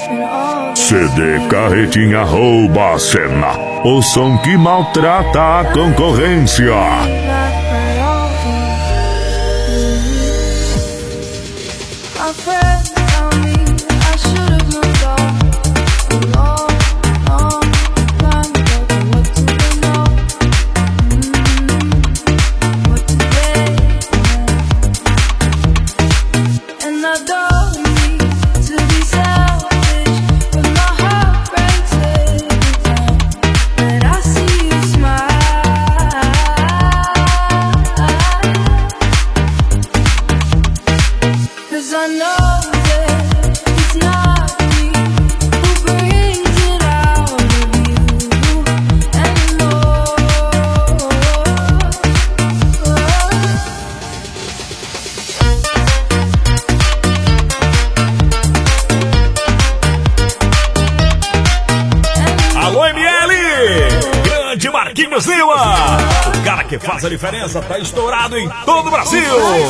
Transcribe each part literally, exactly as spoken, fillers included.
C D Carretinha rouba a cena, o som que maltrata a concorrência. Marquinhos Lima, o cara que faz a diferença, tá estourado em todo o Brasil.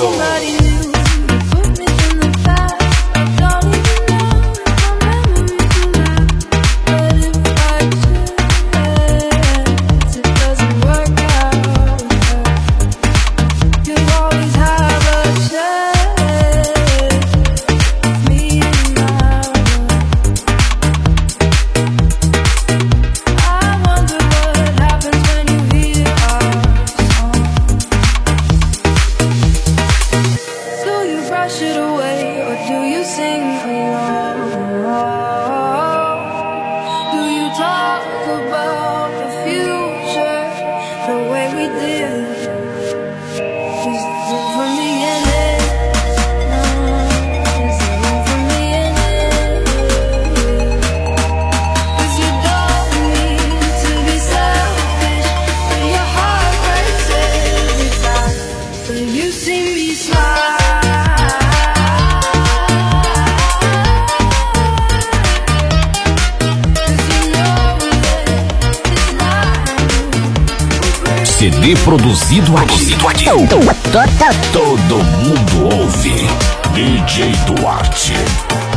C D produzido aqui. Produzido aqui. Todo mundo ouve. D J Duarte.